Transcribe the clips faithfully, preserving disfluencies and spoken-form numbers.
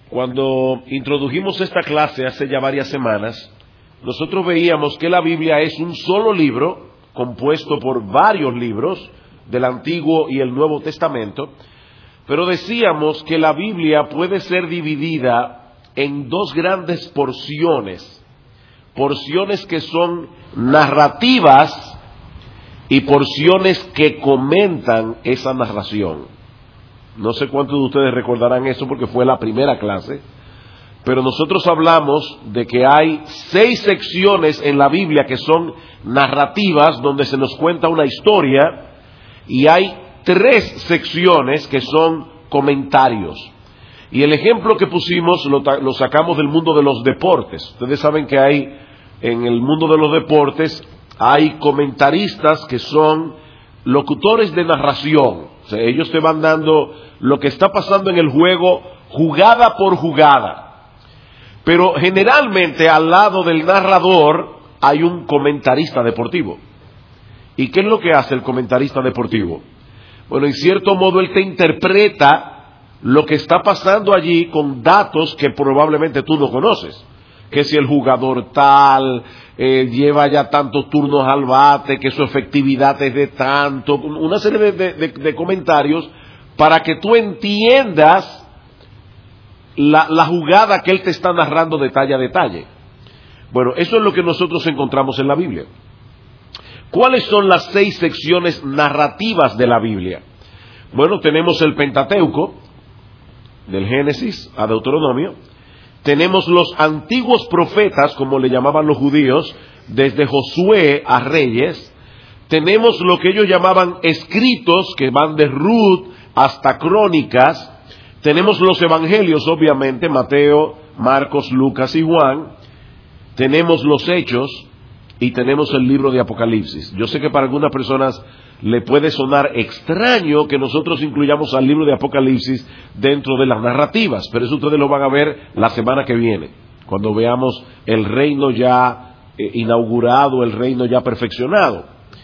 Cuando introdujimos esta clase hace ya varias semanas, nosotros veíamos que la Biblia es un solo libro compuesto por varios libros del Antiguo y el Nuevo Testamento, pero decíamos que la Biblia puede ser dividida en dos grandes porciones, porciones que son narrativas y porciones que comentan esa narración. No sé cuántos de ustedes recordarán eso porque fue la primera clase, pero nosotros hablamos de que hay seis secciones en la Biblia que son narrativas, donde se nos cuenta una historia, y hay tres secciones que son comentarios. Y el ejemplo que pusimos lo, lo sacamos del mundo de los deportes. Ustedes saben que hay, en el mundo de los deportes, hay comentaristas que son locutores de narración. O sea, ellos te van dando lo que está pasando en el juego jugada por jugada. Pero generalmente al lado del narrador hay un comentarista deportivo. ¿Y qué es lo que hace el comentarista deportivo? Bueno, en cierto modo él te interpreta lo que está pasando allí con datos que probablemente tú no conoces. Que si el jugador tal eh, lleva ya tantos turnos al bate, que su efectividad es de tanto, una serie de, de, de, de comentarios para que tú entiendas la, la jugada que él te está narrando detalle a detalle. Bueno, eso es lo que nosotros encontramos en la Biblia. ¿Cuáles son las seis secciones narrativas de la Biblia? Bueno, tenemos el Pentateuco, del Génesis a Deuteronomio. Tenemos los antiguos profetas, como le llamaban los judíos, desde Josué a Reyes. Tenemos lo que ellos llamaban escritos, que van de Ruth hasta Crónicas. Tenemos los evangelios, obviamente, Mateo, Marcos, Lucas y Juan. Tenemos los hechos y tenemos el libro de Apocalipsis. Yo sé que para algunas personas le puede sonar extraño que nosotros incluyamos al libro de Apocalipsis dentro de las narrativas, pero eso ustedes lo van a ver la semana que viene, cuando veamos el reino ya eh, inaugurado, el reino ya perfeccionado.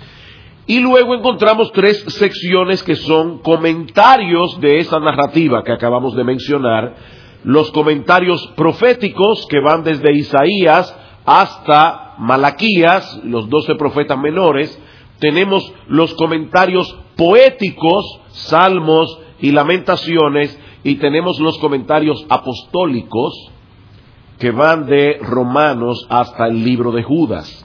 Y luego encontramos tres secciones que son comentarios de esa narrativa que acabamos de mencionar. Los comentarios proféticos, que van desde Isaías hasta Malaquías, los doce profetas menores. Tenemos los comentarios poéticos, salmos y lamentaciones, y tenemos los comentarios apostólicos, que van de Romanos hasta el libro de Judas.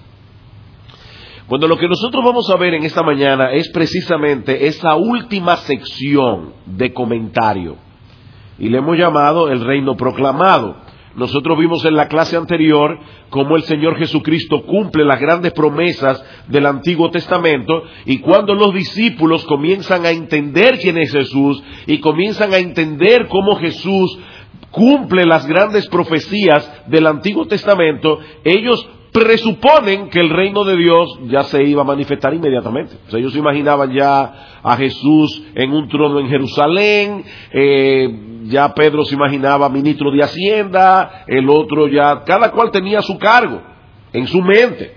Bueno, lo que nosotros vamos a ver en esta mañana es precisamente esa última sección de comentario, y le hemos llamado el reino proclamado. Nosotros vimos en la clase anterior cómo el Señor Jesucristo cumple las grandes promesas del Antiguo Testamento, y cuando los discípulos comienzan a entender quién es Jesús y comienzan a entender cómo Jesús cumple las grandes profecías del Antiguo Testamento, ellos presuponen que el reino de Dios ya se iba a manifestar inmediatamente. O sea, ellos se imaginaban ya a Jesús en un trono en Jerusalén, eh, ya Pedro se imaginaba ministro de Hacienda, el otro ya, cada cual tenía su cargo en su mente.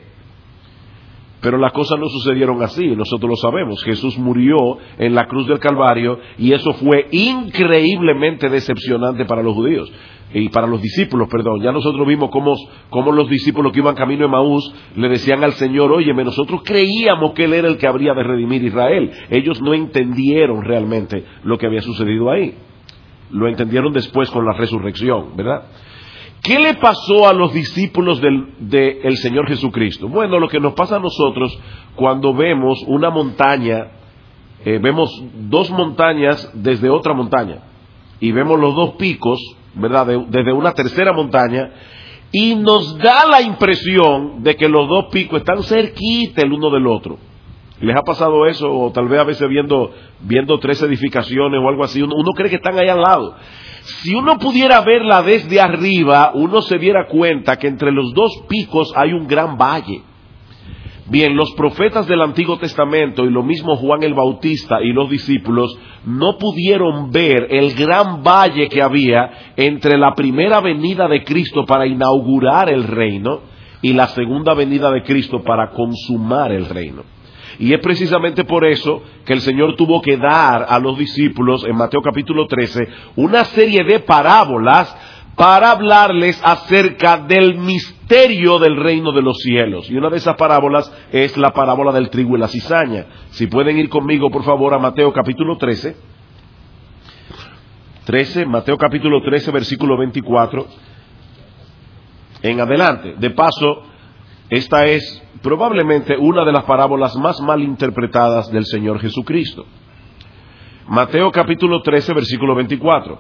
Pero las cosas no sucedieron así, nosotros lo sabemos. Jesús murió en la cruz del Calvario, y eso fue increíblemente decepcionante para los judíos y para los discípulos, perdón. Ya nosotros vimos cómo, cómo los discípulos que iban camino de Emaús le decían al Señor: óyeme, nosotros creíamos que Él era el que habría de redimir a Israel. Ellos no entendieron realmente lo que había sucedido ahí. Lo entendieron después con la resurrección, ¿verdad? ¿Qué le pasó a los discípulos del de el Señor Jesucristo? Bueno, lo que nos pasa a nosotros cuando vemos una montaña, eh, vemos dos montañas desde otra montaña, y vemos los dos picos, ¿verdad?, de, desde una tercera montaña, y nos da la impresión de que los dos picos están cerquita el uno del otro. ¿Les ha pasado eso? O tal vez a veces viendo, viendo tres edificaciones o algo así, uno, uno cree que están ahí al lado. Si uno pudiera verla desde arriba, uno se diera cuenta que entre los dos picos hay un gran valle. Bien, los profetas del Antiguo Testamento y lo mismo Juan el Bautista y los discípulos no pudieron ver el gran valle que había entre la primera venida de Cristo para inaugurar el reino y la segunda venida de Cristo para consumar el reino. Y es precisamente por eso que el Señor tuvo que dar a los discípulos en Mateo capítulo trece una serie de parábolas para hablarles acerca del misterio del reino de los cielos. Y una de esas parábolas es la parábola del trigo y la cizaña. Si pueden ir conmigo, por favor, a Mateo capítulo trece. trece, Mateo capítulo trece, versículo veinticuatro. En adelante. De paso, esta es probablemente una de las parábolas más mal interpretadas del Señor Jesucristo. Mateo capítulo trece, versículo veinticuatro.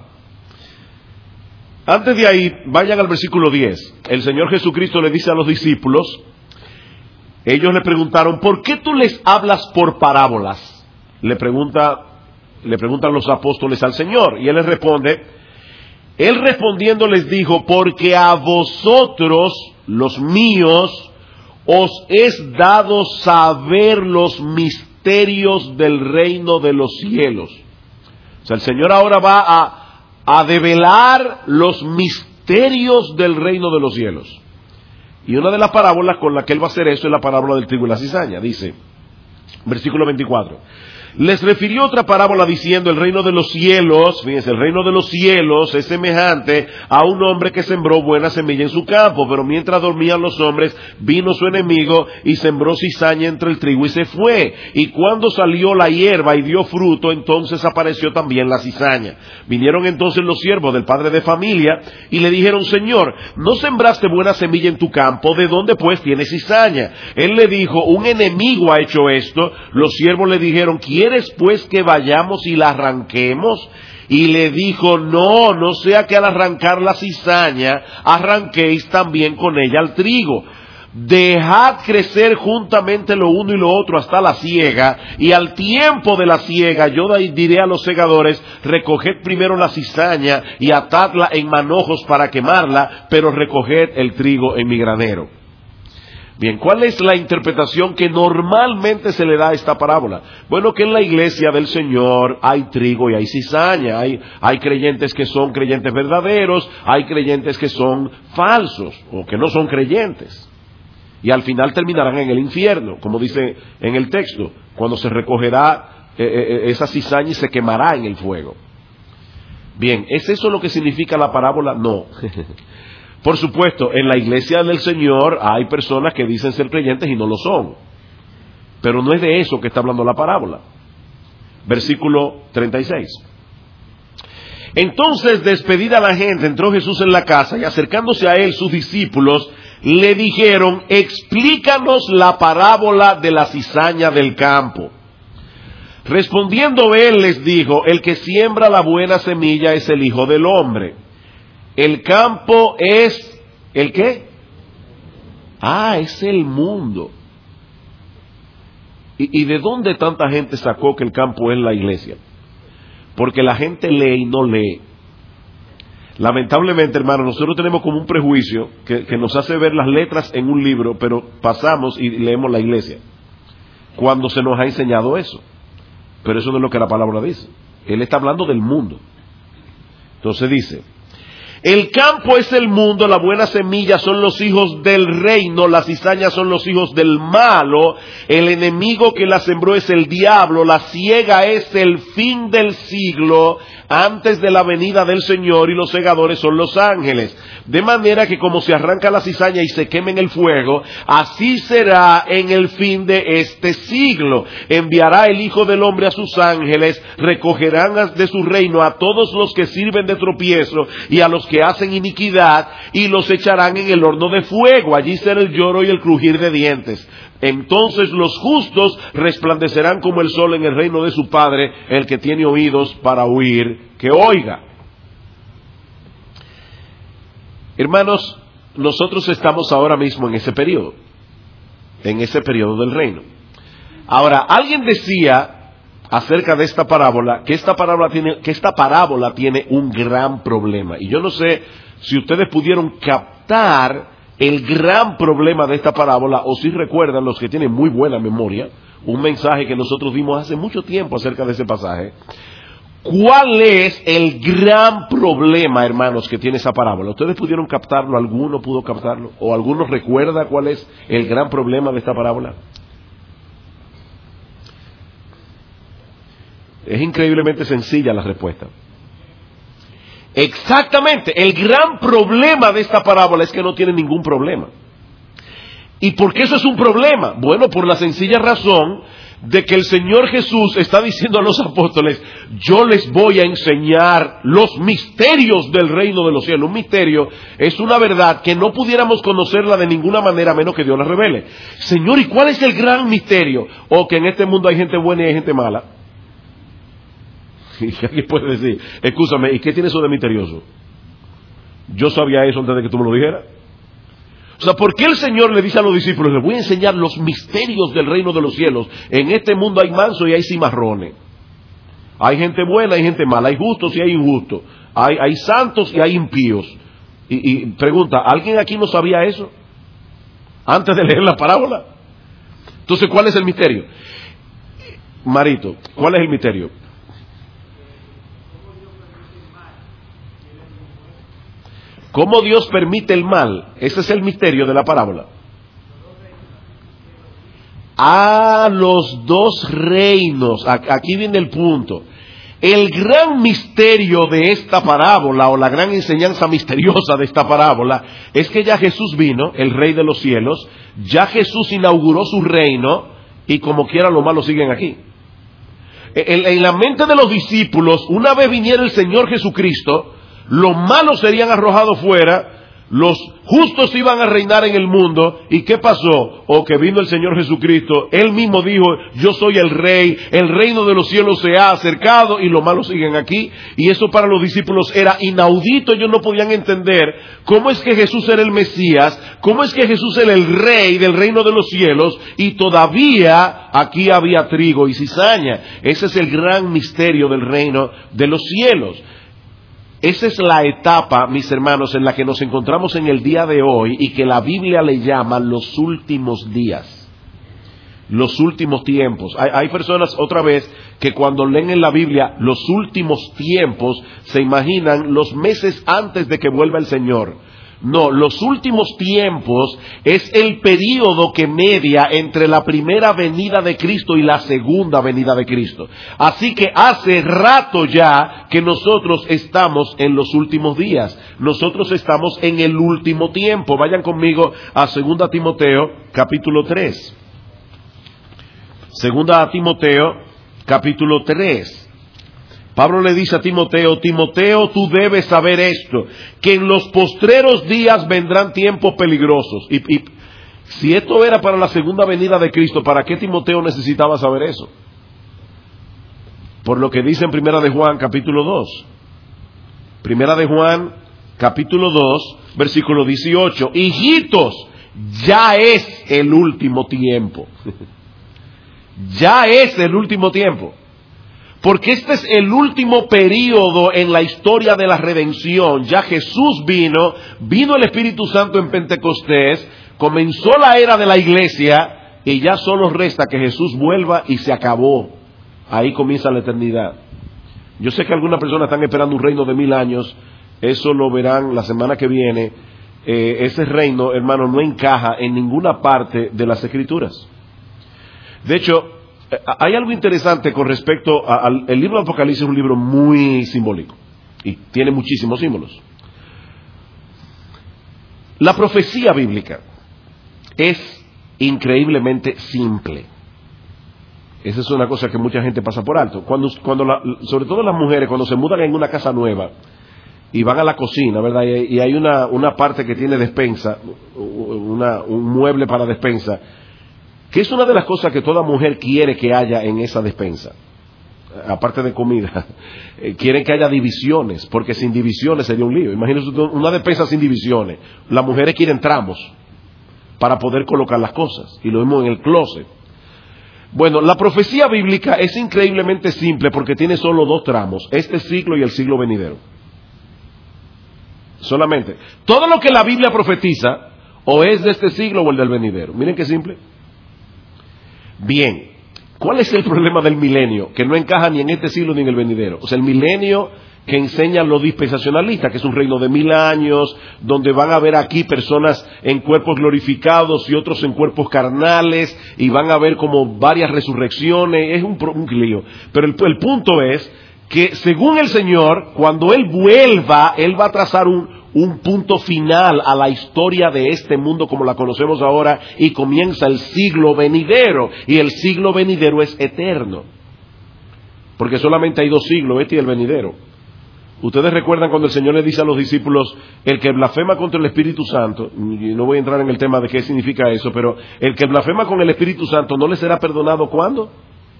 Antes de ahí, vayan al versículo diez. El Señor Jesucristo le dice a los discípulos, ellos le preguntaron, ¿por qué tú les hablas por parábolas? Le pregunta, le preguntan los apóstoles al Señor, y Él les responde, Él respondiendo les dijo, porque a vosotros, los míos, os es dado saber los misterios del reino de los cielos. O sea, el Señor ahora va a a develar los misterios del reino de los cielos. Y una de las parábolas con la que él va a hacer eso es la parábola del trigo y la cizaña. Dice, versículo veinticuatro, les refirió otra parábola diciendo, el reino de los cielos, fíjense, el reino de los cielos es semejante a un hombre que sembró buena semilla en su campo, pero mientras dormían los hombres, vino su enemigo y sembró cizaña entre el trigo y se fue. Y cuando salió la hierba y dio fruto, entonces apareció también la cizaña. Vinieron entonces los siervos del padre de familia y le dijeron, Señor, ¿no sembraste buena semilla en tu campo? ¿De dónde pues tienes cizaña? Él le dijo, un enemigo ha hecho esto. Los siervos le dijeron, ¿quién ¿quieres pues que vayamos y la arranquemos? Y le dijo, no, no sea que al arrancar la cizaña, arranquéis también con ella el trigo. Dejad crecer juntamente lo uno y lo otro hasta la siega, y al tiempo de la siega yo diré a los segadores, recoged primero la cizaña y atadla en manojos para quemarla, pero recoged el trigo en mi granero. Bien, ¿cuál es la interpretación que normalmente se le da a esta parábola? Bueno, que en la iglesia del Señor hay trigo y hay cizaña, hay, hay creyentes que son creyentes verdaderos, hay creyentes que son falsos o que no son creyentes. Y al final terminarán en el infierno, como dice en el texto, cuando se recogerá eh, eh, esa cizaña y se quemará en el fuego. Bien, ¿es eso lo que significa la parábola? No. Por supuesto, en la iglesia del Señor hay personas que dicen ser creyentes y no lo son. Pero no es de eso que está hablando la parábola. Versículo treinta y seis. Entonces, despedida la gente, entró Jesús en la casa y acercándose a él sus discípulos le dijeron, explícanos la parábola de la cizaña del campo. Respondiendo él les dijo, el que siembra la buena semilla es el Hijo del Hombre. El campo es, ¿el qué? Ah, es el mundo. ¿Y, y de dónde tanta gente sacó que el campo es la iglesia? Porque la gente lee y no lee. Lamentablemente, hermano, nosotros tenemos como un prejuicio que, que nos hace ver las letras en un libro, pero pasamos y leemos la iglesia, cuando se nos ha enseñado eso. Pero eso no es lo que la palabra dice. Él está hablando del mundo. Entonces dice, el campo es el mundo, la buena semilla son los hijos del reino, las cizañas son los hijos del malo, el enemigo que la sembró es el diablo, la siega es el fin del siglo, antes de la venida del Señor, y los segadores son los ángeles. De manera que como se arranca la cizaña y se quema en el fuego, así será en el fin de este siglo. Enviará el Hijo del Hombre a sus ángeles, recogerán de su reino a todos los que sirven de tropiezo y a los que hacen iniquidad, y los echarán en el horno de fuego. Allí será el lloro y el crujir de dientes. Entonces los justos resplandecerán como el sol en el reino de su Padre. El que tiene oídos para oír, que oiga. Hermanos, nosotros estamos ahora mismo en ese periodo, en ese periodo del reino. Ahora, alguien decía acerca de esta parábola que esta parábola tiene, que esta parábola tiene un gran problema. Y yo no sé si ustedes pudieron captar el gran problema de esta parábola, o si recuerdan, los que tienen muy buena memoria, un mensaje que nosotros dimos hace mucho tiempo acerca de ese pasaje. ¿Cuál es el gran problema, hermanos, que tiene esa parábola? ¿Ustedes pudieron captarlo? ¿Alguno pudo captarlo? ¿O alguno recuerda cuál es el gran problema de esta parábola? Es increíblemente sencilla la respuesta. Exactamente. El gran problema de esta parábola es que no tiene ningún problema. ¿Y por qué eso es un problema? Bueno, por la sencilla razón de que el Señor Jesús está diciendo a los apóstoles, yo les voy a enseñar los misterios del reino de los cielos. Un misterio es una verdad que no pudiéramos conocerla de ninguna manera a menos que Dios la revele. Señor, ¿y cuál es el gran misterio? O que en este mundo hay gente buena y hay gente mala. Y alguien puede decir, escúchame, ¿y qué tiene eso de misterioso? Yo sabía eso antes de que tú me lo dijeras. O sea, ¿por qué el Señor le dice a los discípulos, les voy a enseñar los misterios del reino de los cielos? En este mundo hay mansos y hay cimarrones. Hay gente buena y hay gente mala. Hay justos y hay injustos. Hay, hay santos y hay impíos. Y, y pregunta, ¿alguien aquí no sabía eso? Antes de leer la parábola. Entonces, ¿cuál es el misterio? Marito, ¿cuál es el misterio? ¿Cómo Dios permite el mal? Ese es el misterio de la parábola. A los dos reinos. Aquí viene el punto. El gran misterio de esta parábola, o la gran enseñanza misteriosa de esta parábola, es que ya Jesús vino, el Rey de los cielos, ya Jesús inauguró su reino, y como quiera los malos siguen aquí. En, en la mente de los discípulos, una vez viniera el Señor Jesucristo, los malos serían arrojados fuera, los justos iban a reinar en el mundo. ¿Y qué pasó? O que vino el Señor Jesucristo, Él mismo dijo, yo soy el Rey, el reino de los cielos se ha acercado, y los malos siguen aquí. Y eso para los discípulos era inaudito. Ellos no podían entender cómo es que Jesús era el Mesías, cómo es que Jesús era el Rey del reino de los cielos, y todavía aquí había trigo y cizaña. Ese es el gran misterio del reino de los cielos. Esa es la etapa, mis hermanos, en la que nos encontramos en el día de hoy y que la Biblia le llama los últimos días, los últimos tiempos. Hay, hay personas, otra vez, que cuando leen en la Biblia los últimos tiempos, se imaginan los meses antes de que vuelva el Señor. No, los últimos tiempos es el período que media entre la primera venida de Cristo y la segunda venida de Cristo. Así que hace rato ya que nosotros estamos en los últimos días. Nosotros estamos en el último tiempo. Vayan conmigo a Segunda Timoteo, capítulo tres. Segunda a Timoteo, capítulo tres. Pablo le dice a Timoteo, Timoteo, tú debes saber esto, que en los postreros días vendrán tiempos peligrosos. Y, y si esto era para la segunda venida de Cristo, ¿para qué Timoteo necesitaba saber eso? Por lo que dice en Primera de Juan, capítulo dos. Primera de Juan, capítulo dos, versículo dieciocho. Hijitos, ya es el último tiempo. Ya es el último tiempo. Porque este es el último período en la historia de la redención. Ya Jesús vino, vino el Espíritu Santo en Pentecostés, comenzó la era de la iglesia y ya solo resta que Jesús vuelva y se acabó. Ahí comienza la eternidad. Yo sé que algunas personas están esperando un reino de mil años, eso lo verán la semana que viene. Eh, ese reino, hermano, no encaja en ninguna parte de las Escrituras. De hecho, hay algo interesante con respecto al el libro de Apocalipsis. Es un libro muy simbólico y tiene muchísimos símbolos. La profecía bíblica es increíblemente simple. Esa es una cosa que mucha gente pasa por alto. Cuando, cuando la, sobre todo las mujeres, cuando se mudan en una casa nueva y van a la cocina, ¿verdad? Y, y hay una, una parte que tiene despensa, una, un mueble para despensa, que es una de las cosas que toda mujer quiere que haya en esa despensa, aparte de comida. Quieren que haya divisiones, porque sin divisiones sería un lío. Imagínense una despensa sin divisiones. Las mujeres quieren tramos para poder colocar las cosas, y lo mismo en el closet. Bueno, la profecía bíblica es increíblemente simple porque tiene solo dos tramos, este siglo y el siglo venidero. Solamente. Todo lo que la Biblia profetiza o es de este siglo o el del venidero. Miren qué simple. Bien, ¿cuál es el problema del milenio? Que no encaja ni en este siglo ni en el venidero. O sea, el milenio que enseñan los dispensacionalistas, que es un reino de mil años, donde van a ver aquí personas en cuerpos glorificados y otros en cuerpos carnales, y van a ver como varias resurrecciones. Es un, un lío. Pero el, el punto es que según el Señor, cuando Él vuelva, Él va a trazar un, un punto final a la historia de este mundo como la conocemos ahora, y comienza el siglo venidero, y el siglo venidero es eterno, porque solamente hay dos siglos, este y el venidero. Ustedes recuerdan cuando el Señor le dice a los discípulos, el que blasfema contra el Espíritu Santo, y no voy a entrar en el tema de qué significa eso, pero el que blasfema con el Espíritu Santo no le será perdonado, ¿cuándo?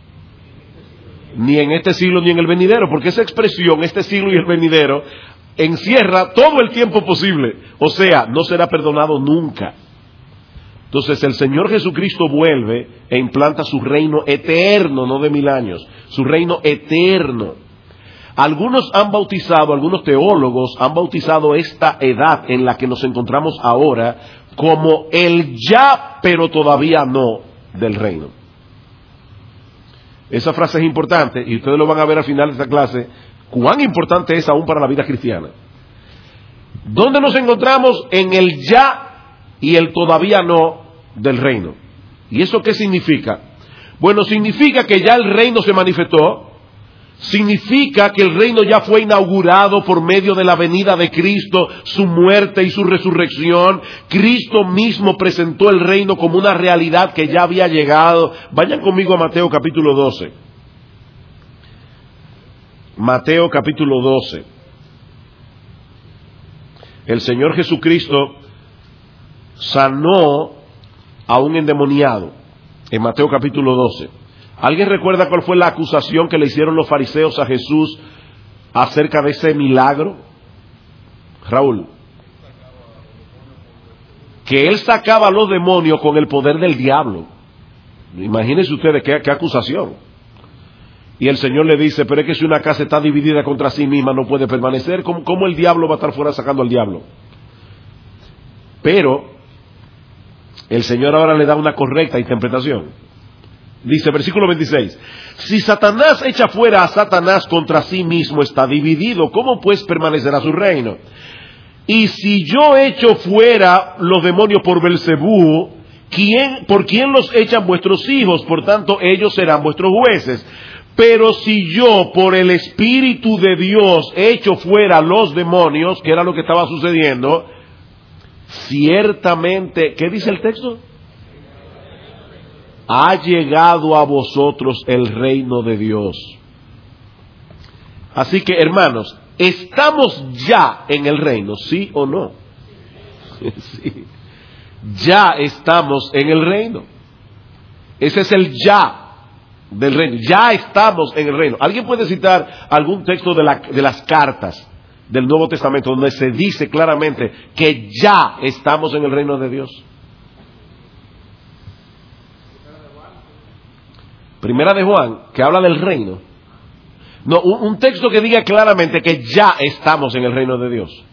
Ni en este siglo ni en el venidero, porque esa expresión, este siglo y el venidero, encierra todo el tiempo posible, o sea, no será perdonado nunca. Entonces el Señor Jesucristo vuelve e implanta su reino eterno, no de mil años, su reino eterno. Algunos han bautizado, algunos teólogos han bautizado esta edad en la que nos encontramos ahora como el ya, pero todavía no del reino. Esa frase es importante y ustedes lo van a ver al final de esta clase, cuán importante es aún para la vida cristiana. ¿Dónde nos encontramos? En el ya y el todavía no del reino. ¿Y eso qué significa? Bueno, significa que ya el reino se manifestó. Significa que el reino ya fue inaugurado por medio de la venida de Cristo, su muerte y su resurrección. Cristo mismo presentó el reino como una realidad que ya había llegado. Vayan conmigo a Mateo capítulo doce. Mateo capítulo doce. El Señor Jesucristo sanó a un endemoniado en Mateo capítulo doce. ¿Alguien recuerda cuál fue la acusación que le hicieron los fariseos a Jesús acerca de ese milagro? Raúl. Que él sacaba a los demonios con el poder del diablo. Imagínense ustedes qué, qué acusación. Y el Señor le dice, pero es que si una casa está dividida contra sí misma no puede permanecer. ¿Cómo, cómo el diablo va a estar fuera sacando al diablo? Pero el Señor ahora le da una correcta interpretación. Dice, versículo veintiséis, si Satanás echa fuera a Satanás, contra sí mismo está dividido, ¿cómo pues permanecerá su reino? Y si yo echo fuera los demonios por Belcebú, ¿quién, ¿por quién los echan vuestros hijos? Por tanto, ellos serán vuestros jueces. Pero si yo por el Espíritu de Dios echo fuera los demonios, que era lo que estaba sucediendo, ciertamente, ¿qué dice el texto? Ha llegado a vosotros el reino de Dios. Así que, hermanos, ¿estamos ya en el reino, sí o no? Sí. Ya estamos en el reino. Ese es el ya del reino. Ya estamos en el reino. ¿Alguien puede citar algún texto de, la, de las cartas del Nuevo Testamento donde se dice claramente que ya estamos en el reino de Dios? Primera de Juan, que habla del reino. No, un, un texto que diga claramente que ya estamos en el reino de Dios.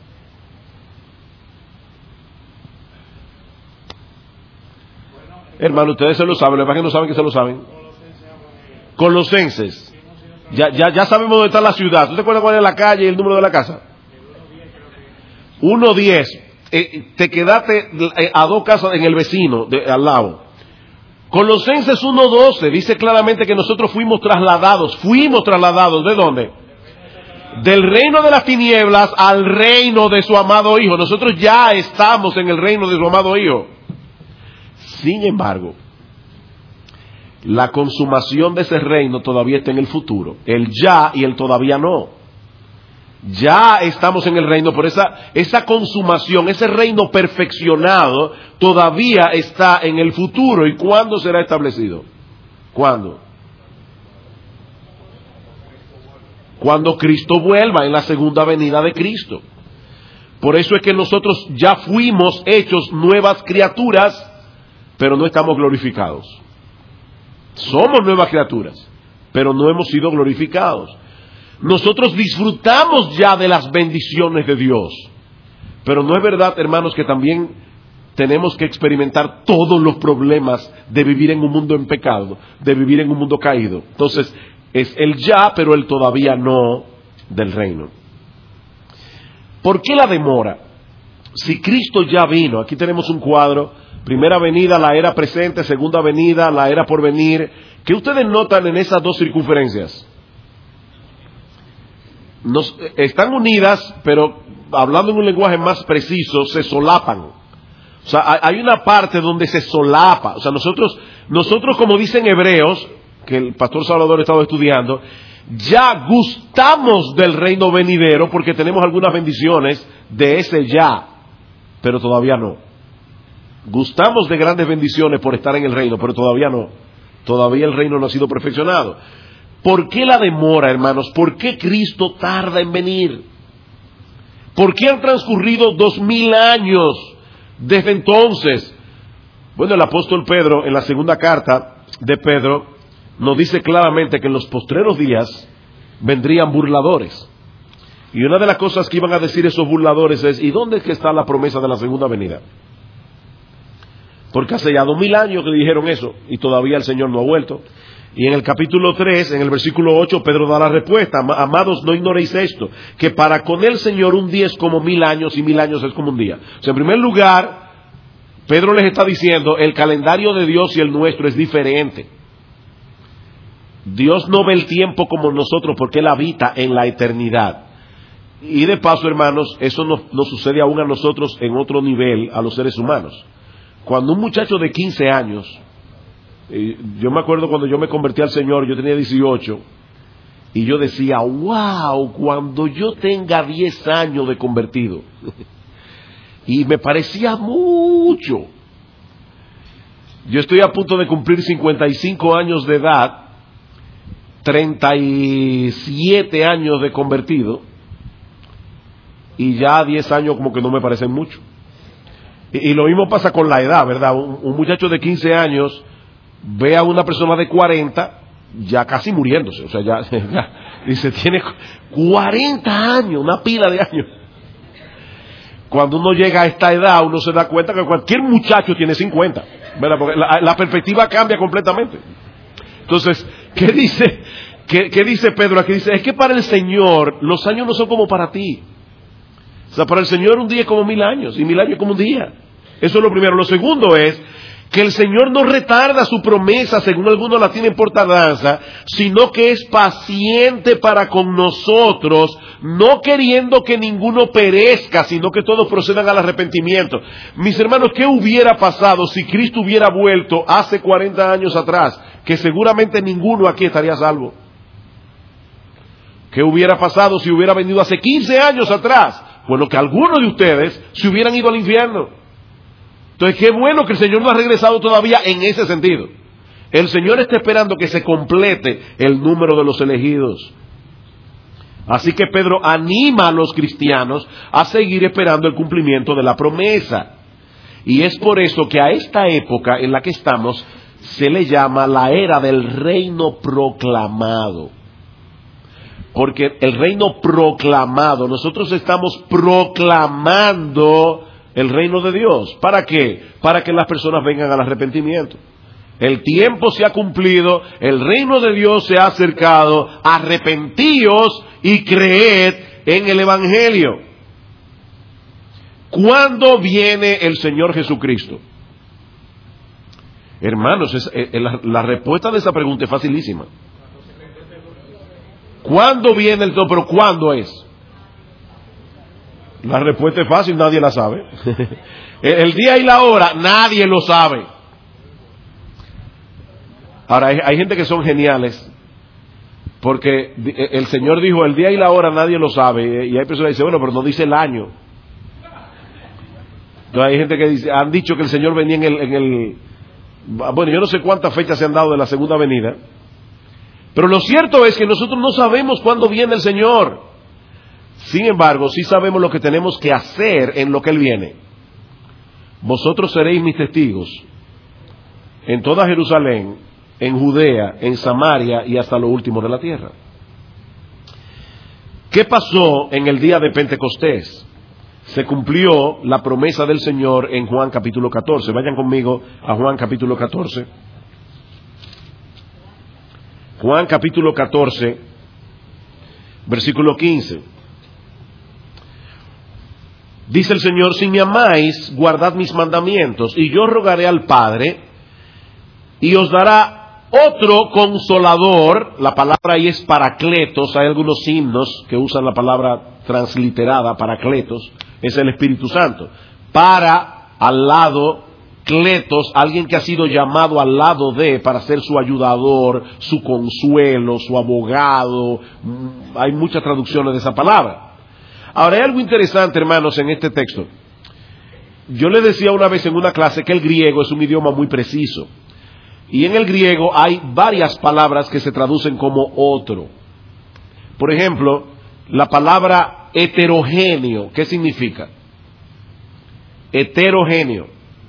Hermano, ustedes se lo saben, la verdad que no saben que se lo saben. Colosenses. Ya, ya, ya sabemos dónde está la ciudad. ¿Tú te acuerdas cuál es la calle y el número de la casa? uno diez. Eh, te quedaste a dos casas en el vecino, de, al lado. Colosenses uno doce dice claramente que nosotros fuimos trasladados, fuimos trasladados, ¿de dónde? Del reino de las tinieblas al reino de su amado Hijo. Nosotros ya estamos en el reino de su amado Hijo. Sin embargo, la consumación de ese reino todavía está en el futuro. El ya y el todavía no. Ya estamos en el reino, pero esa, esa consumación, ese reino perfeccionado, todavía está en el futuro. ¿Y cuándo será establecido? ¿Cuándo? Cuando Cristo vuelva, en la segunda venida de Cristo. Por eso es que nosotros ya fuimos hechos nuevas criaturas, pero no estamos glorificados. Somos nuevas criaturas, pero no hemos sido glorificados. Nosotros disfrutamos ya de las bendiciones de Dios. Pero no es verdad, hermanos, que también tenemos que experimentar todos los problemas de vivir en un mundo en pecado, de vivir en un mundo caído. Entonces, es el ya, pero el todavía no del reino. ¿Por qué la demora? Si Cristo ya vino, aquí tenemos un cuadro, primera venida, la era presente, segunda venida, la era por venir. ¿Qué ustedes notan en esas dos circunferencias? nos, están unidas, pero hablando en un lenguaje más preciso, se solapan. O sea, hay una parte donde se solapa. O sea, nosotros, nosotros como dicen Hebreos, que el pastor Salvador ha estado estudiando, ya gustamos del reino venidero porque tenemos algunas bendiciones de ese ya, pero todavía no. Gustamos de grandes bendiciones por estar en el reino, pero todavía no. Todavía el reino no ha sido perfeccionado. ¿Por qué la demora, hermanos? ¿Por qué Cristo tarda en venir? ¿Por qué han transcurrido dos mil años desde entonces? Bueno, el apóstol Pedro, en la segunda carta de Pedro, nos dice claramente que en los postreros días vendrían burladores. Y una de las cosas que iban a decir esos burladores es, ¿y dónde es que está la promesa de la segunda venida? Porque hace ya dos mil años que dijeron eso y todavía el Señor no ha vuelto. Y en el capítulo tres, en el versículo ocho, Pedro da la respuesta: amados, no ignoréis esto, que para con el Señor un día es como mil años y mil años es como un día. O sea, en primer lugar, Pedro les está diciendo, el calendario de Dios y el nuestro es diferente. Dios no ve el tiempo como nosotros porque Él habita en la eternidad. Y de paso, hermanos, eso nos, nos sucede aún a nosotros en otro nivel, a los seres humanos. Cuando un muchacho de quince años, yo me acuerdo cuando yo me convertí al Señor, yo tenía dieciocho, y yo decía, wow, cuando yo tenga diez años de convertido. Y me parecía mucho. Yo estoy a punto de cumplir cincuenta y cinco años de edad, treinta y siete años de convertido, y ya diez años como que no me parecen mucho. Y, y lo mismo pasa con la edad, ¿verdad? Un, un muchacho de quince años ve a una persona de cuarenta ya casi muriéndose. O sea, ya, ya dice, tiene cuarenta años, una pila de años. Cuando uno llega a esta edad, uno se da cuenta que cualquier muchacho tiene cincuenta, ¿verdad? Porque la, la perspectiva cambia completamente. Entonces, ¿qué dice, qué, qué dice Pedro aquí? Dice, es que para el Señor los años no son como para ti. O sea, para el Señor un día es como mil años, y mil años como un día. Eso es lo primero. Lo segundo es que el Señor no retarda su promesa, según algunos la tienen por tardanza, sino que es paciente para con nosotros, no queriendo que ninguno perezca, sino que todos procedan al arrepentimiento. Mis hermanos, ¿qué hubiera pasado si Cristo hubiera vuelto hace cuarenta años atrás? Que seguramente ninguno aquí estaría salvo. ¿Qué hubiera pasado si hubiera venido hace quince años atrás? Bueno, que algunos de ustedes se hubieran ido al infierno. Entonces, qué bueno que el Señor no ha regresado todavía en ese sentido. El Señor está esperando que se complete el número de los elegidos. Así que Pedro anima a los cristianos a seguir esperando el cumplimiento de la promesa. Y es por eso que a esta época en la que estamos se le llama la era del reino proclamado. Porque el reino proclamado, nosotros estamos proclamando el reino de Dios. ¿Para qué? Para que las personas vengan al arrepentimiento. El tiempo se ha cumplido, el reino de Dios se ha acercado, arrepentíos y creed en el Evangelio. ¿Cuándo viene el Señor Jesucristo? Hermanos, es, es, la, la respuesta de esa pregunta es facilísima. ¿Cuándo viene el Señor? Pero ¿cuándo es? La respuesta es fácil, nadie la sabe. El día y la hora, nadie lo sabe. Ahora, hay, hay gente que son geniales, porque el Señor dijo, el día y la hora nadie lo sabe, y hay personas que dicen, bueno, pero no dice el año. Entonces hay gente que dice, han dicho que el Señor venía en el, en el, bueno, yo no sé cuántas fechas se han dado de la segunda venida, pero lo cierto es que nosotros no sabemos cuándo viene el Señor. Sin embargo, sí sabemos lo que tenemos que hacer en lo que Él viene. Vosotros seréis mis testigos en toda Jerusalén, en Judea, en Samaria y hasta lo último de la tierra. ¿Qué pasó en el día de Pentecostés? Se cumplió la promesa del Señor en Juan capítulo catorce. Vayan conmigo a Juan capítulo catorce. Juan capítulo catorce, versículo quince. Dice el Señor, si me amáis, guardad mis mandamientos, y yo rogaré al Padre, y os dará Otro consolador, la palabra ahí es paracletos, hay algunos himnos que usan la palabra transliterada, paracletos, es el Espíritu Santo. Para, al lado, cletos, alguien que ha sido llamado al lado de, para ser su ayudador, su consuelo, su abogado. Hay muchas traducciones de esa palabra. Ahora, hay algo interesante, hermanos, en este texto. Yo les decía una vez en una clase que el griego es un idioma muy preciso. Y en el griego hay varias palabras que se traducen como otro. Por ejemplo, la palabra heterogéneo, ¿qué significa? Heterogéneo.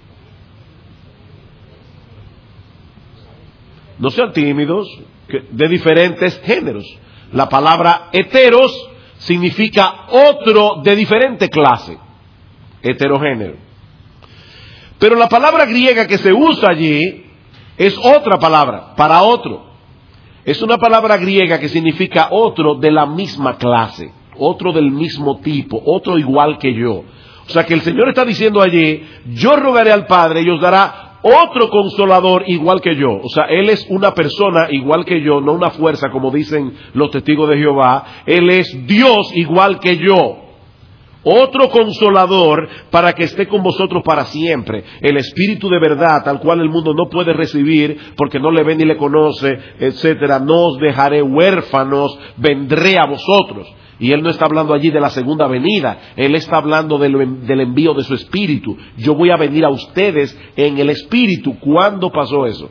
No sean tímidos, de diferentes géneros. La palabra heteros significa otro de diferente clase. Heterogéneo. Pero la palabra griega que se usa allí es otra palabra, para otro. Es una palabra griega que significa otro de la misma clase, otro del mismo tipo, otro igual que yo. O sea que el Señor está diciendo allí, yo rogaré al Padre y os dará otro consolador igual que yo. O sea, Él es una persona igual que yo, no una fuerza como dicen los testigos de Jehová. Él es Dios igual que yo. Otro consolador para que esté con vosotros para siempre. El Espíritu de verdad, al cual el mundo no puede recibir porque no le ve ni le conoce, etcétera. No os dejaré huérfanos, vendré a vosotros. Y Él no está hablando allí de la segunda venida. Él está hablando del, del envío de su Espíritu. Yo voy a venir a ustedes en el Espíritu. ¿Cuándo pasó eso?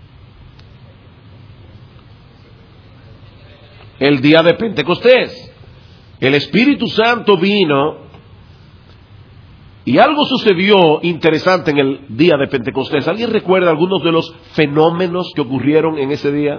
El día de Pentecostés. El Espíritu Santo vino y algo sucedió interesante en el día de Pentecostés. ¿Alguien recuerda algunos de los fenómenos que ocurrieron en ese día?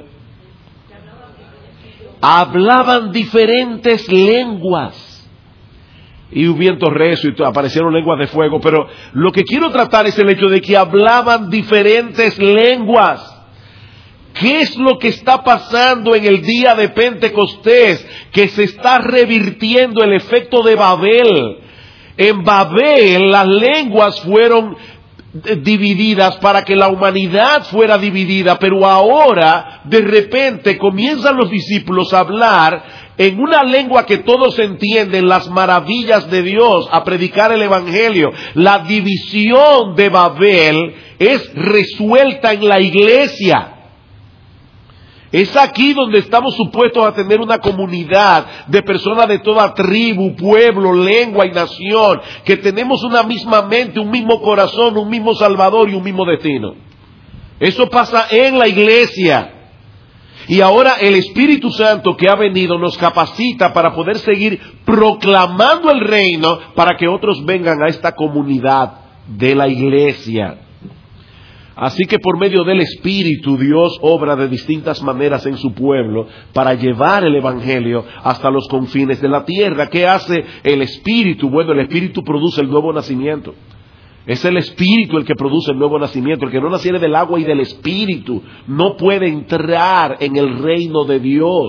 Hablaban diferentes lenguas. Y hubo viento recio y aparecieron lenguas de fuego. Pero lo que quiero tratar es el hecho de que hablaban diferentes lenguas. ¿Qué es lo que está pasando en el día de Pentecostés? Que se está revirtiendo el efecto de Babel. En Babel las lenguas fueron divididas para que la humanidad fuera dividida, pero ahora de repente comienzan los discípulos a hablar en una lengua que todos entienden las maravillas de Dios, a predicar el Evangelio. La división de Babel es resuelta en la iglesia. Es aquí donde estamos supuestos a tener una comunidad de personas de toda tribu, pueblo, lengua y nación, que tenemos una misma mente, un mismo corazón, un mismo Salvador y un mismo destino. Eso pasa en la iglesia. Y ahora el Espíritu Santo que ha venido nos capacita para poder seguir proclamando el reino para que otros vengan a esta comunidad de la iglesia. Así que por medio del Espíritu Dios obra de distintas maneras en su pueblo para llevar el Evangelio hasta los confines de la tierra. ¿Qué hace el Espíritu? Bueno, el Espíritu produce el nuevo nacimiento. Es el Espíritu el que produce el nuevo nacimiento. El que no naciere del agua y del Espíritu no puede entrar en el reino de Dios.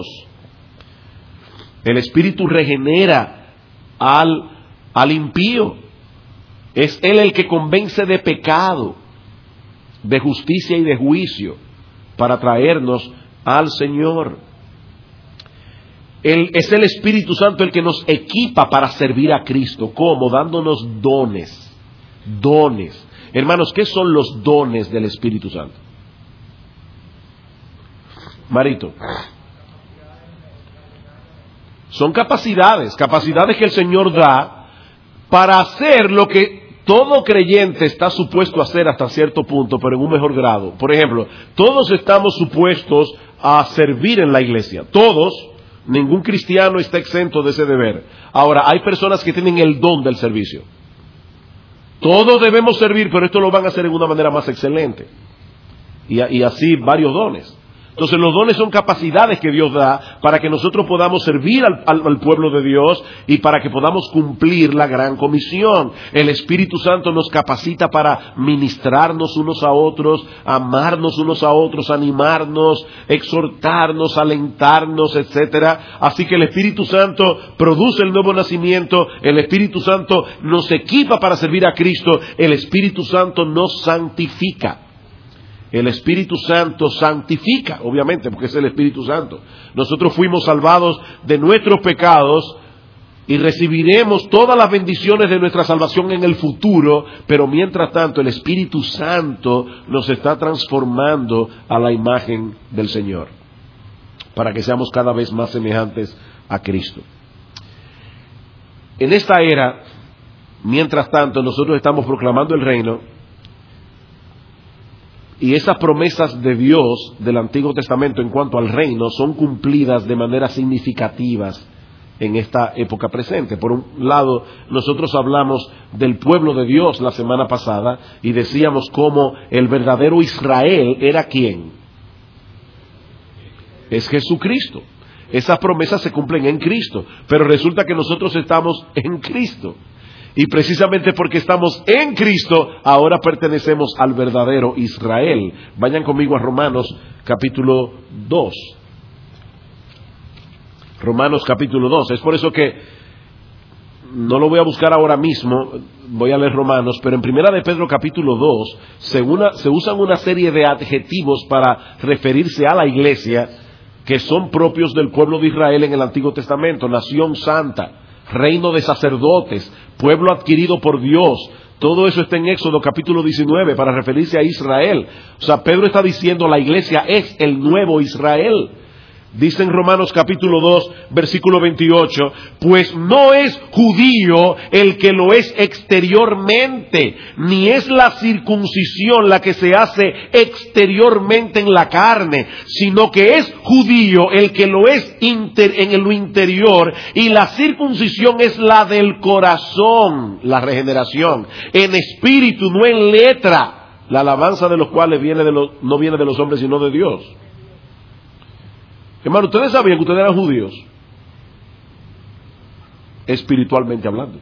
El Espíritu regenera al, al impío. Es Él el que convence de pecado, de justicia y de juicio, para traernos al Señor. Él, es el Espíritu Santo el que nos equipa para servir a Cristo. ¿Cómo? Dándonos dones. Dones. Hermanos, ¿qué son los dones del Espíritu Santo? Marito. Son capacidades, capacidades que el Señor da para hacer lo que todo creyente está supuesto a hacer hasta cierto punto, pero en un mejor grado. Por ejemplo, todos estamos supuestos a servir en la iglesia. Todos, ningún cristiano está exento de ese deber. Ahora, hay personas que tienen el don del servicio. Todos debemos servir, pero esto lo van a hacer en una manera más excelente. Y, y así varios dones. Entonces los dones son capacidades que Dios da para que nosotros podamos servir al, al, al pueblo de Dios y para que podamos cumplir la gran comisión. El Espíritu Santo nos capacita para ministrarnos unos a otros, amarnos unos a otros, animarnos, exhortarnos, alentarnos, etcétera. Así que el Espíritu Santo produce el nuevo nacimiento, el Espíritu Santo nos equipa para servir a Cristo, el Espíritu Santo nos santifica. El Espíritu Santo santifica, obviamente, porque es el Espíritu Santo. Nosotros fuimos salvados de nuestros pecados y recibiremos todas las bendiciones de nuestra salvación en el futuro, pero mientras tanto el Espíritu Santo nos está transformando a la imagen del Señor, para que seamos cada vez más semejantes a Cristo. En esta era, mientras tanto, nosotros estamos proclamando el reino, y esas promesas de Dios del Antiguo Testamento en cuanto al reino son cumplidas de manera significativas en esta época presente. Por un lado, nosotros hablamos del pueblo de Dios la semana pasada y decíamos cómo el verdadero Israel era ¿quién? Es Jesucristo. Esas promesas se cumplen en Cristo, pero resulta que nosotros estamos en Cristo. Y precisamente porque estamos en Cristo, ahora pertenecemos al verdadero Israel. Vayan conmigo a Romanos capítulo dos. Romanos capítulo dos. Es por eso que no lo voy a buscar ahora mismo, voy a leer Romanos, pero en Primera de Pedro capítulo dos se, una, se usan una serie de adjetivos para referirse a la iglesia que son propios del pueblo de Israel en el Antiguo Testamento: nación santa, reino de sacerdotes, pueblo adquirido por Dios. Todo eso está en Éxodo capítulo diecinueve para referirse a Israel. O sea, Pedro está diciendo la iglesia es el nuevo Israel. Dice en Romanos capítulo dos, versículo veintiocho, pues no es judío el que lo es exteriormente, ni es la circuncisión la que se hace exteriormente en la carne, sino que es judío el que lo es inter, en lo interior, y la circuncisión es la del corazón, la regeneración, en espíritu, no en letra, la alabanza de los cuales viene de los, no viene de los hombres sino de Dios. Hermano, ustedes sabían que ustedes eran judíos, espiritualmente hablando.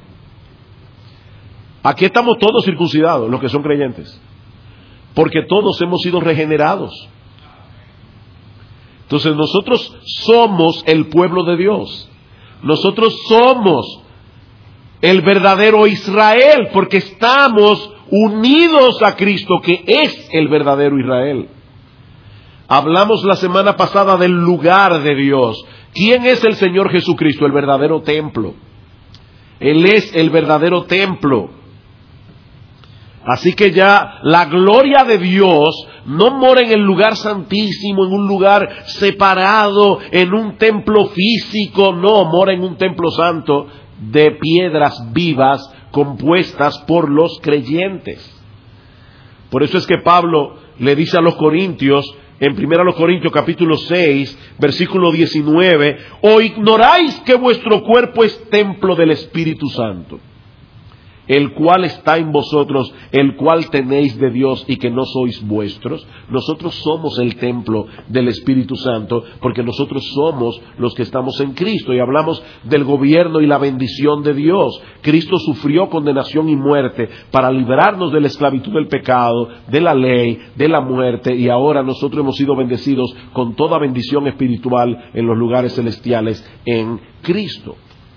Aquí estamos todos circuncidados, los que son creyentes, porque todos hemos sido regenerados. Entonces nosotros somos el pueblo de Dios. Nosotros somos el verdadero Israel, porque estamos unidos a Cristo, que es el verdadero Israel. Hablamos la semana pasada del lugar de Dios. ¿Quién es el Señor Jesucristo? El verdadero templo. Él es el verdadero templo. Así que ya la gloria de Dios no mora en el lugar santísimo, en un lugar separado, en un templo físico. No, mora en un templo santo de piedras vivas compuestas por los creyentes. Por eso es que Pablo le dice a los corintios, en primera los Corintios capítulo seis, versículo diecinueve, ¿o ignoráis que vuestro cuerpo es templo del Espíritu Santo, el cual está en vosotros, el cual tenéis de Dios y que no sois vuestros? Nosotros somos el templo del Espíritu Santo, porque nosotros somos los que estamos en Cristo. Y hablamos del gobierno y la bendición de Dios. Cristo sufrió condenación y muerte para librarnos de la esclavitud del pecado, de la ley, de la muerte, y ahora nosotros hemos sido bendecidos con toda bendición espiritual en los lugares celestiales en Cristo.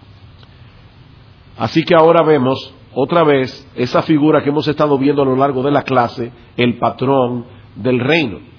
Así que ahora vemos otra vez esa figura que hemos estado viendo a lo largo de la clase, el patrón del reino.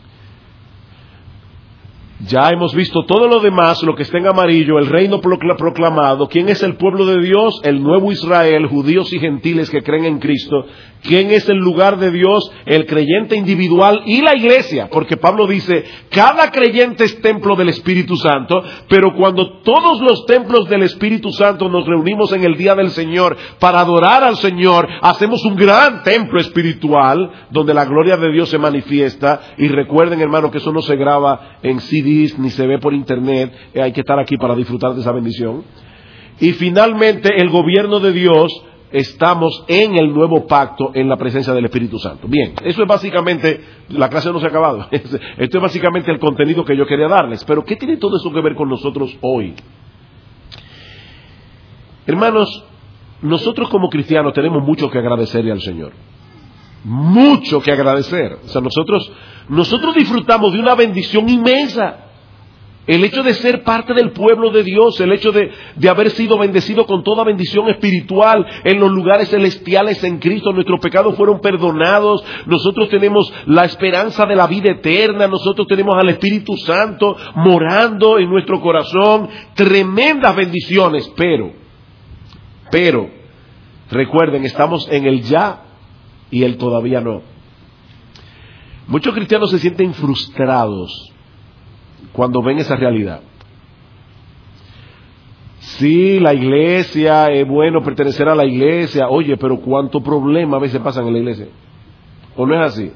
Ya hemos visto todo lo demás, lo que está en amarillo, el reino proclamado. ¿Quién es el pueblo de Dios? El nuevo Israel, judíos y gentiles que creen en Cristo. ¿Quién es el lugar de Dios? El creyente individual y la iglesia. Porque Pablo dice, cada creyente es templo del Espíritu Santo, pero cuando todos los templos del Espíritu Santo nos reunimos en el día del Señor para adorar al Señor, hacemos un gran templo espiritual donde la gloria de Dios se manifiesta. Y recuerden, hermano, que eso no se graba en C D ni se ve por internet, eh, hay que estar aquí para disfrutar de esa bendición. Y finalmente el gobierno de Dios, estamos en el nuevo pacto en la presencia del Espíritu Santo. Bien, eso es básicamente, la clase no se ha acabado, esto es básicamente el contenido que yo quería darles. Pero ¿qué tiene todo eso que ver con nosotros hoy? Hermanos, nosotros como cristianos tenemos mucho que agradecerle al Señor. Mucho que agradecer. O sea, nosotros, nosotros disfrutamos de una bendición inmensa. El hecho de ser parte del pueblo de Dios, el hecho de, de haber sido bendecido con toda bendición espiritual en los lugares celestiales en Cristo, nuestros pecados fueron perdonados, nosotros tenemos la esperanza de la vida eterna, nosotros tenemos al Espíritu Santo morando en nuestro corazón, tremendas bendiciones, pero, pero, recuerden, estamos en el ya y el todavía no. Muchos cristianos se sienten frustrados cuando ven esa realidad. Sí, la iglesia, es bueno pertenecer a la iglesia. Oye, pero cuánto problema a veces pasan en la iglesia. ¿O no es así?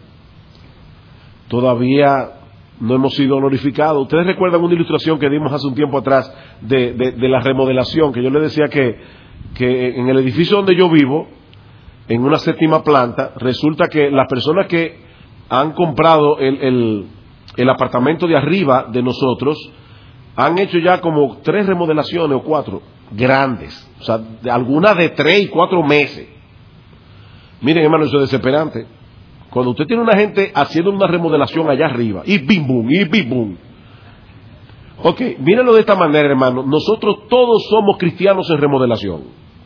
Todavía no hemos sido glorificados. Ustedes recuerdan una ilustración que dimos hace un tiempo atrás de, de, de la remodelación, que yo les decía que, que en el edificio donde yo vivo, en una séptima planta, resulta que las personas que han comprado el... el el apartamento de arriba de nosotros, han hecho ya como tres remodelaciones o cuatro, grandes, o sea, de, algunas de tres y cuatro meses. Miren, hermano, eso es desesperante. Cuando usted tiene una gente haciendo una remodelación allá arriba, y bim bum, y bim bum. Ok, mírenlo de esta manera, hermano, nosotros todos somos cristianos en remodelación.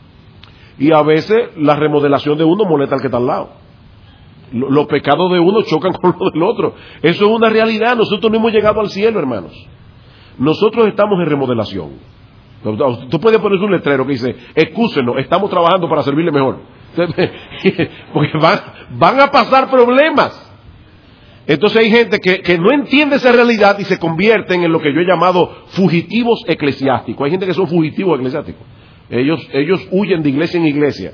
Y a veces la remodelación de uno molesta al que está al lado. Los pecados de uno chocan con los del otro. Eso es una realidad. Nosotros no hemos llegado al cielo, hermanos. Nosotros estamos en remodelación. Tú puedes poner un letrero que dice: excúsenos, estamos trabajando para servirle mejor. Porque van, van a pasar problemas. Entonces hay gente que, que no entiende esa realidad y se convierten en lo que yo he llamado fugitivos eclesiásticos. Hay gente que son fugitivos eclesiásticos. Ellos, ellos huyen de iglesia en iglesia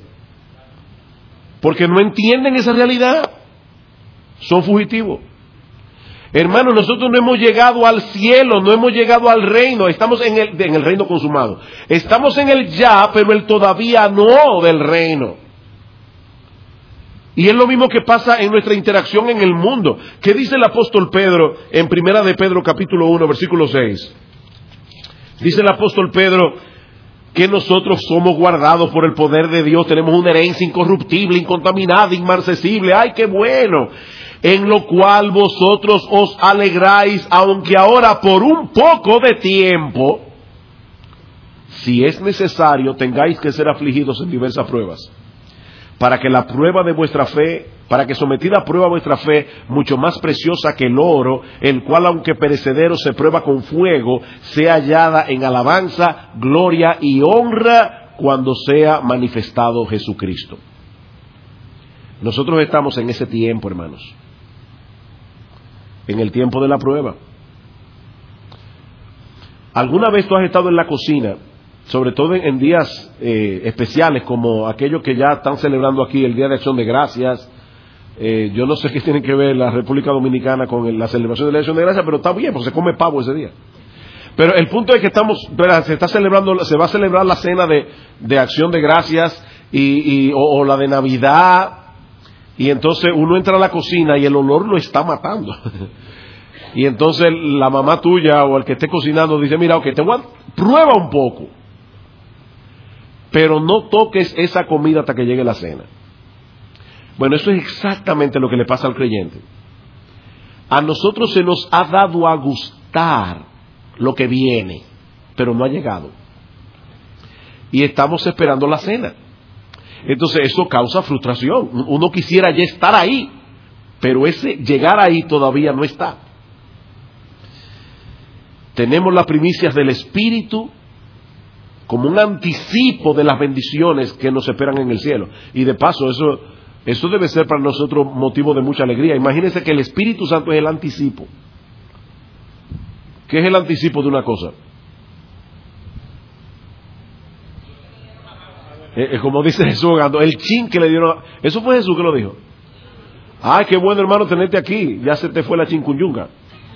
porque no entienden esa realidad. Son fugitivos. Hermanos, nosotros no hemos llegado al cielo, no hemos llegado al reino, estamos en el, en el reino consumado. Estamos en el ya, pero el todavía no del reino. Y es lo mismo que pasa en nuestra interacción en el mundo. ¿Qué dice el apóstol Pedro en Primera de Pedro capítulo uno, versículo seis? Dice el apóstol Pedro que nosotros somos guardados por el poder de Dios, tenemos una herencia incorruptible, incontaminada, inmarcesible. ¡Ay, qué bueno! En lo cual vosotros os alegráis, aunque ahora por un poco de tiempo, si es necesario, tengáis que ser afligidos en diversas pruebas, para que la prueba de vuestra fe, para que sometida a prueba vuestra fe, mucho más preciosa que el oro, el cual aunque perecedero se prueba con fuego, sea hallada en alabanza, gloria y honra cuando sea manifestado Jesucristo. Nosotros estamos en ese tiempo, hermanos, en el tiempo de la prueba. ¿Alguna vez tú has estado en la cocina, sobre todo en, en días eh, especiales como aquellos que ya están celebrando aquí, el Día de Acción de Gracias? Eh, yo no sé qué tiene que ver la República Dominicana con el, la celebración de la Acción de Gracias, pero está bien, porque se come pavo ese día. Pero el punto es que estamos, se está celebrando, se va a celebrar la cena de, de Acción de Gracias y, y o, o la de Navidad, y entonces uno entra a la cocina y el olor lo está matando. Y entonces la mamá tuya o el que esté cocinando dice: mira, ok, te voy a, prueba un poco, pero no toques esa comida hasta que llegue la cena. Bueno, eso es exactamente lo que le pasa al creyente. A nosotros se nos ha dado a gustar lo que viene, pero no ha llegado. Y estamos esperando la cena. Entonces eso causa frustración. Uno quisiera ya estar ahí, pero ese llegar ahí todavía no está. Tenemos las primicias del Espíritu como un anticipo de las bendiciones que nos esperan en el cielo. Y de paso, eso, eso debe ser para nosotros motivo de mucha alegría. Imagínense que el Espíritu Santo es el anticipo. ¿Qué es el anticipo de una cosa? Es como dice Jesús, el chin que le dieron. Eso fue Jesús que lo dijo. Ay, qué bueno, hermano, tenerte aquí. Ya se te fue la chincunyunga.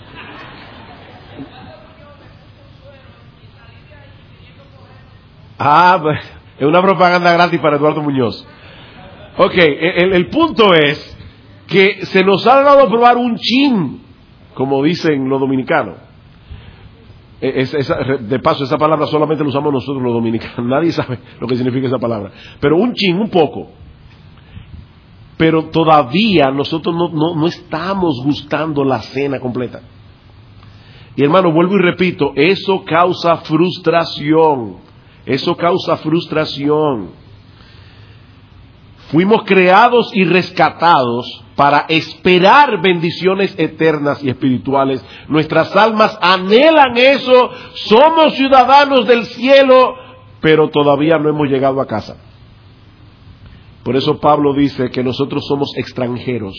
Ah, es una propaganda gratis para Eduardo Muñoz. Ok, el, el punto es que se nos ha dado a probar un chin, como dicen los dominicanos. Es, esa, de paso, esa palabra solamente la usamos nosotros los dominicanos. Nadie sabe lo que significa esa palabra. Pero un chin, un poco. Pero todavía nosotros no, no, no estamos gustando la cena completa. Y hermano, vuelvo y repito, eso causa frustración. Eso causa frustración. Fuimos creados y rescatados para esperar bendiciones eternas y espirituales. Nuestras almas anhelan eso. Somos ciudadanos del cielo, pero todavía no hemos llegado a casa. Por eso Pablo dice que nosotros somos extranjeros.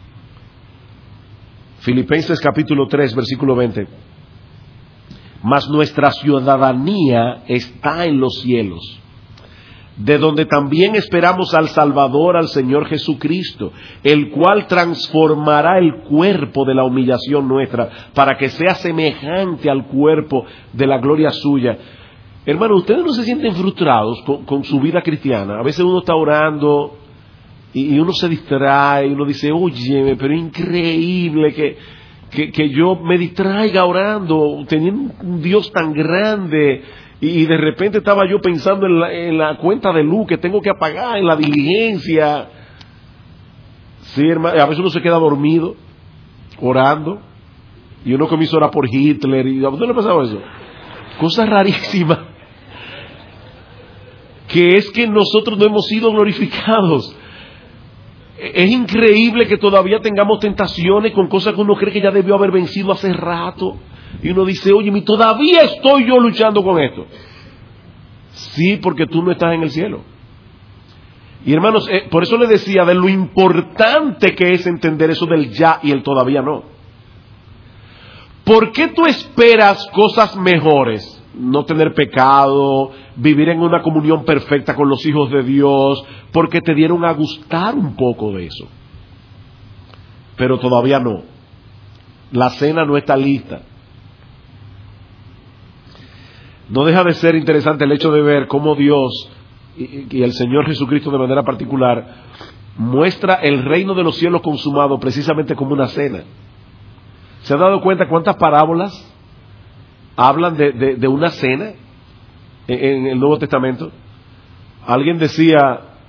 Filipenses capítulo tres, versículo veinte. Mas nuestra ciudadanía está en los cielos, de donde también esperamos al Salvador, al Señor Jesucristo, el cual transformará el cuerpo de la humillación nuestra, para que sea semejante al cuerpo de la gloria suya. Hermano, ¿ustedes no se sienten frustrados con, con su vida cristiana? A veces uno está orando y, y uno se distrae, y uno dice, oye, pero increíble que, que, que yo me distraiga orando, teniendo un Dios tan grande, y, y de repente estaba yo pensando en la, en la cuenta de luz que tengo que apagar, en la diligencia. Sí, hermano, a veces uno se queda dormido orando, y uno comienza a orar por Hitler, y ¿a usted le ha pasado eso? Cosas rarísimas. Que es que nosotros no hemos sido glorificados. Es increíble que todavía tengamos tentaciones con cosas que uno cree que ya debió haber vencido hace rato. Y uno dice, oye, mi todavía estoy yo luchando con esto. Sí, porque tú no estás en el cielo. Y hermanos, eh, por eso les decía de lo importante que es entender eso del ya y el todavía no. ¿Por qué tú esperas cosas mejores? No tener pecado, vivir en una comunión perfecta con los hijos de Dios, porque te dieron a gustar un poco de eso. Pero todavía no. La cena no está lista. No deja de ser interesante el hecho de ver cómo Dios y, y el Señor Jesucristo de manera particular muestra el reino de los cielos consumado precisamente como una cena. ¿Se han dado cuenta cuántas parábolas hablan de, de, de una cena en, en el Nuevo Testamento? Alguien decía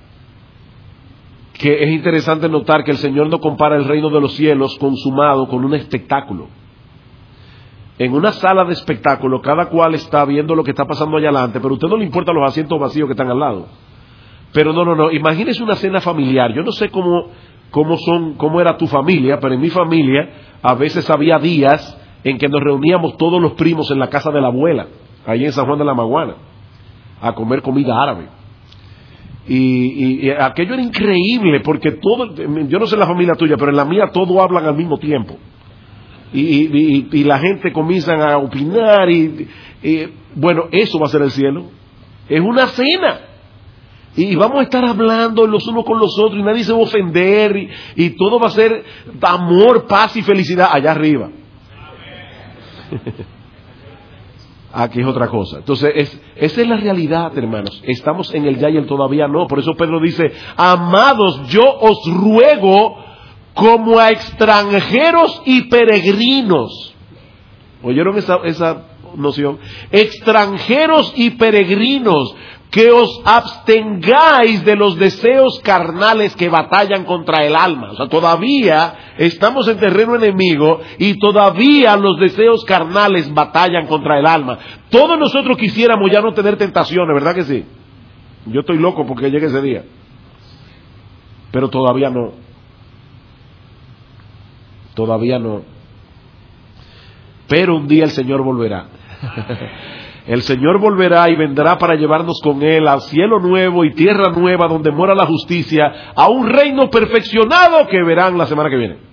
que es interesante notar que el Señor no compara el reino de los cielos consumado con un espectáculo. En una sala de espectáculo, cada cual está viendo lo que está pasando allá adelante, pero a usted no le importan los asientos vacíos que están al lado. Pero no, no, no, imagínese una cena familiar. Yo no sé cómo, cómo, son, cómo era tu familia, pero en mi familia a veces había días en que nos reuníamos todos los primos en la casa de la abuela, ahí en San Juan de la Maguana, a comer comida árabe. Y, y, y aquello era increíble, porque todo, yo no sé la familia tuya, pero en la mía todos hablan al mismo tiempo. Y, y, y, y la gente comienza a opinar, y, y bueno, eso va a ser el cielo. Es una cena. Y vamos a estar hablando los unos con los otros, y nadie se va a ofender, y, y todo va a ser amor, paz y felicidad allá arriba. Aquí es otra cosa. Entonces, es, esa es la realidad, hermanos. Estamos en el ya y el todavía no. Por eso Pedro dice, amados, yo os ruego como a extranjeros y peregrinos. ¿Oyeron esa, esa noción? Extranjeros y peregrinos, que os abstengáis de los deseos carnales que batallan contra el alma. O sea, todavía estamos en terreno enemigo y todavía los deseos carnales batallan contra el alma. Todos nosotros quisiéramos ya no tener tentaciones, ¿verdad que sí? Yo estoy loco porque llegue ese día. Pero todavía no. Todavía no. Pero un día el Señor volverá. El Señor volverá y vendrá para llevarnos con Él al cielo nuevo y tierra nueva donde mora la justicia, a un reino perfeccionado que verán la semana que viene.